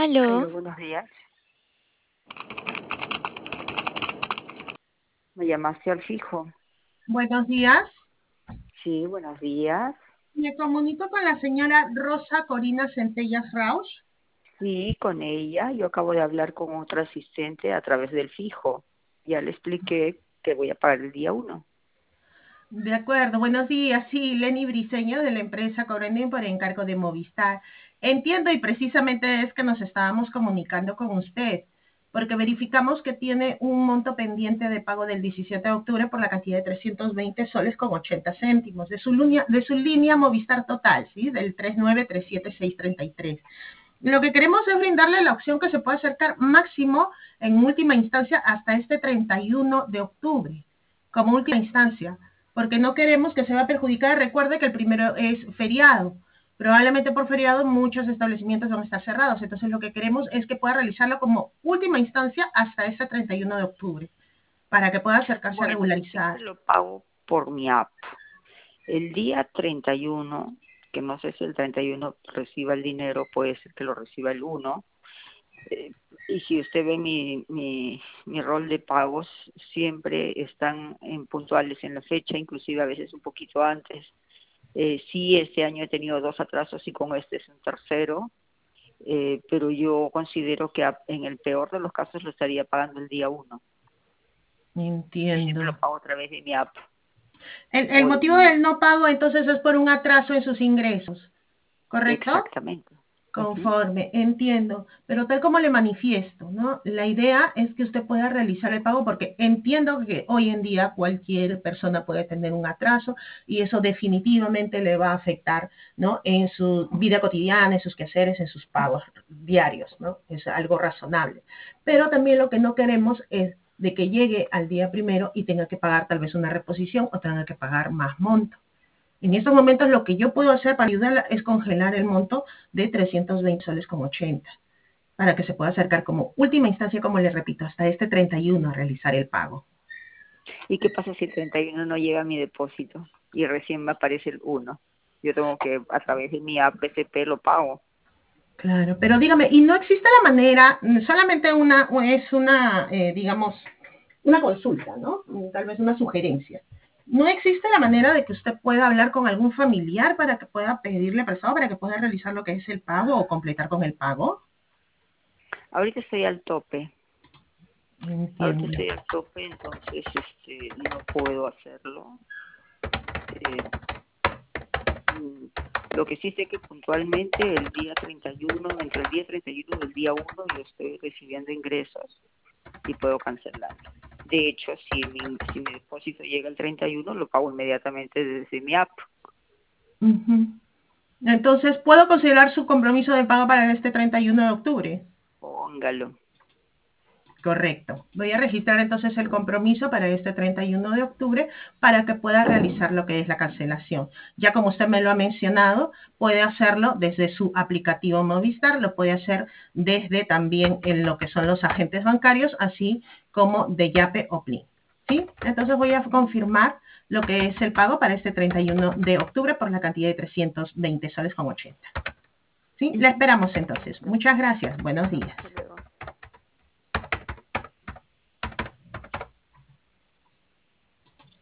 Aló, Aló, buenos días. ¿Me llamaste al fijo? Buenos días. Sí, buenos días. Me comunico con la señora Rosa Corina Centellas Rausch. Sí, con ella. Yo acabo de hablar con otra asistente a través del fijo. Ya le expliqué que voy a pagar el día 1. De acuerdo, buenos días. Sí, Lenny Briseño de la empresa Corenin por encargo de Movistar. Entiendo y precisamente es que nos estábamos comunicando con usted, porque verificamos que tiene un monto pendiente de pago del 17 de octubre por la cantidad de 320 soles con 80 céntimos de su línea Movistar Total, ¿sí? Del 3937633. Lo que queremos es brindarle la opción que se puede acercar máximo en última instancia hasta este 31 de octubre, como última instancia, porque no queremos que se vea perjudicada. Recuerde que el primero es feriado. Probablemente por feriado muchos establecimientos van a estar cerrados. Entonces lo que queremos es que pueda realizarlo como última instancia hasta este 31 de octubre, para que pueda acercarse a Bueno, yo regularizar. siempre lo pago por mi app. El día 31, que no sé si el 31 reciba el dinero, puede ser que lo reciba el 1. Y si usted ve mi rol de pagos, siempre están puntuales en la fecha, inclusive a veces un poquito antes. Sí, este año he tenido 2 atrasos y con este es un tercero, pero yo considero que en el peor de los casos lo estaría pagando el día 1. Y siempre lo Entiendo. pago a través de mi app El o de motivo mi... del no pago entonces es por un atraso en sus ingresos, ¿correcto? Exactamente. Ujú. Conforme, entiendo, pero tal como le manifiesto, ¿no? La idea es que usted pueda realizar el pago porque entiendo que hoy en día cualquier persona puede tener un atraso y eso definitivamente le va a afectar, ¿no? En su vida cotidiana, en sus quehaceres, en sus pagos diarios, ¿no? Es algo razonable. Pero también lo que no queremos es de que llegue al día primero y tenga que pagar tal vez una reposición o tenga que pagar más monto. En estos momentos lo que yo puedo hacer para ayudarla es congelar el monto de 320 soles con 80 para que se pueda acercar como última instancia, como les repito, hasta este 31 a realizar el pago. ¿Y qué pasa si el 31 no llega a mi depósito y recién me aparece el 1? Yo tengo que a través de mi app SP lo pago. Claro, pero dígame, ¿y no existe la manera, solamente digamos, una consulta, ¿no? Tal vez una sugerencia. ¿No existe la manera de que usted pueda hablar con algún familiar para que pueda pedirle prestado, para que pueda realizar lo que es el pago o completar con el pago? Ahorita estoy al tope. Ahorita Entiendo. estoy al tope, entonces no puedo hacerlo. Eh, mm, lo que sí sé que puntualmente el día 31, entre el día 31 y el día 1, yo estoy recibiendo ingresos y puedo cancelarlo. De hecho, si mi depósito llega el 31, lo pago inmediatamente desde mi app. Ujú. Entonces, ¿puedo considerar su compromiso de pago para este 31 de octubre? Póngalo. Correcto. Voy a registrar entonces el compromiso para este 31 de octubre para que pueda realizar lo que es la cancelación. Ya como usted me lo ha mencionado, puede hacerlo desde su aplicativo Movistar, lo puede hacer desde también en lo que son los agentes bancarios, así como de Yape o Plin. ¿Sí? Entonces voy a confirmar lo que es el pago para este 31 de octubre por la cantidad de 320 soles con 80. ¿Sí? La esperamos entonces. Muchas gracias. Buenos días.